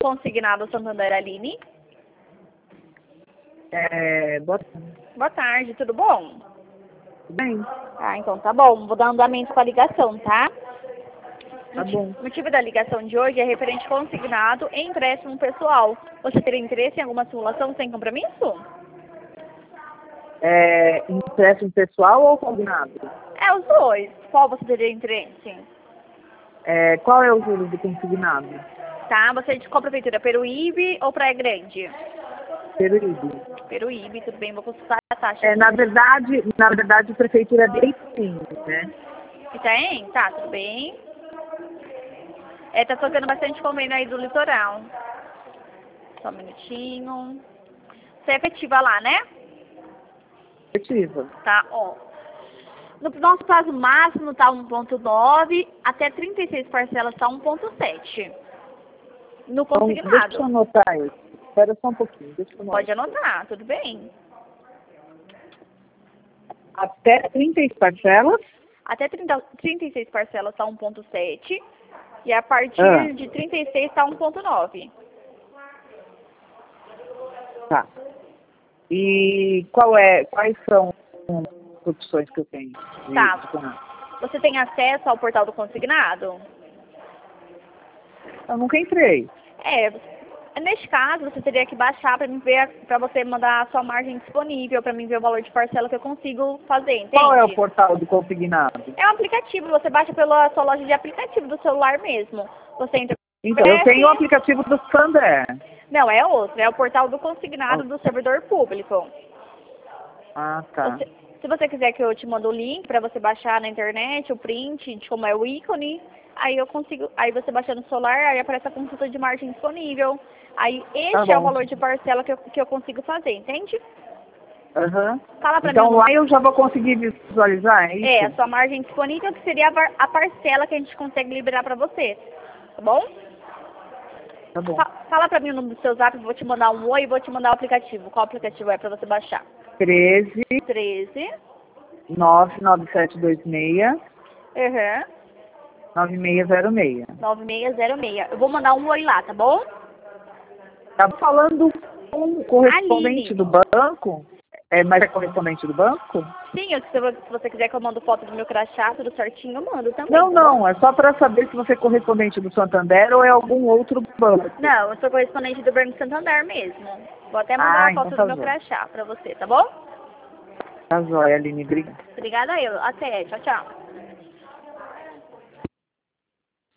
Consignado Santander, Aline. Boa tarde, tudo bom? Tudo bem? Ah, então tá bom. Vou dar andamento com a ligação, tá? Tá bom. O motivo da ligação de hoje é referente consignado e empréstimo pessoal. Você teria interesse em alguma simulação sem compromisso? Empréstimo pessoal ou combinado? É, os dois. Qual você teria interesse? Qual é o juros do consignado? Tá, você é de qual prefeitura? Peruíbe ou Praia Grande? Peruíbe. Peruíbe, tudo bem, vou consultar a taxa. Na verdade, a prefeitura é de Itaim, né? Itaém? Tá, tudo bem. Tá fazendo bastante convênio aí do litoral. Só um minutinho. Você é efetiva lá, né? Efetiva. Tá, ó. No nosso prazo máximo tá 1,9, até 36 parcelas tá 1,7. No Então, consignado. deixa eu anotar isso. Espera só um pouquinho. Deixa eu anotar. Pode anotar, tudo bem. Até 30 parcelas? Até 36 parcelas tá 1,7. E a partir de 36 tá 1,9. Tá. E quais são as opções que eu tenho? Tá. Você tem acesso ao portal do consignado? Eu nunca entrei. Neste caso, você teria que baixar para mim ver, para você mandar a sua margem disponível, para mim ver o valor de parcela que eu consigo fazer, entende? Qual é o portal do consignado? É um aplicativo, você baixa pela sua loja de aplicativo do celular mesmo. Você entra. Então, eu tenho o aplicativo do Santander. Não, é outro, é o portal do consignado do servidor público. Ah, tá. Se você quiser que eu te mande o link para você baixar na internet, o print de como é o ícone, aí eu consigo, aí você baixa no celular, aí aparece a consulta de margem disponível. Aí este é o valor de parcela que eu consigo fazer, entende? Fala pra então mim, lá eu já vou conseguir visualizar, é isso? a sua margem disponível, que seria a parcela que a gente consegue liberar pra você, tá bom? Tá bom. Fala pra mim o número do seu zap, vou te mandar um oi e vou te mandar o aplicativo. Qual aplicativo é pra você baixar? 13 99726 9606. 9606. Eu vou mandar um oi lá, tá bom? Tá falando com o correspondente Aline. do banco? Mas é correspondente do banco? Sim, se você quiser que eu mando foto do meu crachá, tudo certinho, eu mando também. Não, é só para saber se você é correspondente do Santander ou é algum outro banco. Não, eu sou correspondente do Banco Santander mesmo. Vou até mandar a foto do meu crachá pra você, tá bom? Tá jóia, Aline. Obrigada. Obrigada eu. Até. Tchau, tchau.